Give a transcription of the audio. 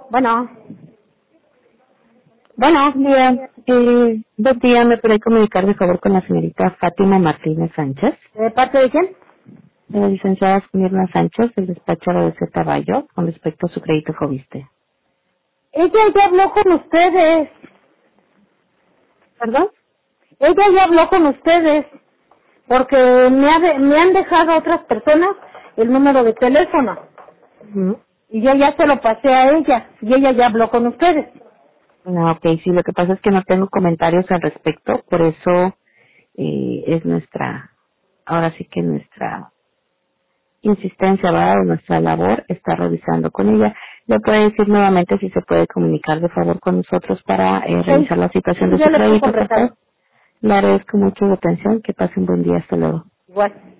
Bueno, Buenos días. Buen día, ¿me puede comunicar de favor con la señorita Fátima Martínez Sánchez? ¿de parte de quién? De la licenciada Mirna Sánchez, del despacho de Z Bayo, con respecto a su crédito Fobiste. Ella ya habló con ustedes. ¿Perdón? Ella ya habló con ustedes. Porque me han dejado otras personas el número de teléfono. Ujú. Y yo ya se lo pasé a ella. Y ella ya habló con ustedes. No, ok, sí, lo que pasa es que no tengo comentarios al respecto, por eso es ahora sí que nuestra insistencia, ¿verdad? O nuestra labor está revisando con ella. ¿Le puede decir nuevamente si se puede comunicar de favor con nosotros para Sí, revisar la situación de yo su le paso crédito, el por favor? recado. Le agradezco mucho su atención. Que pase un buen día. Hasta luego. Igual.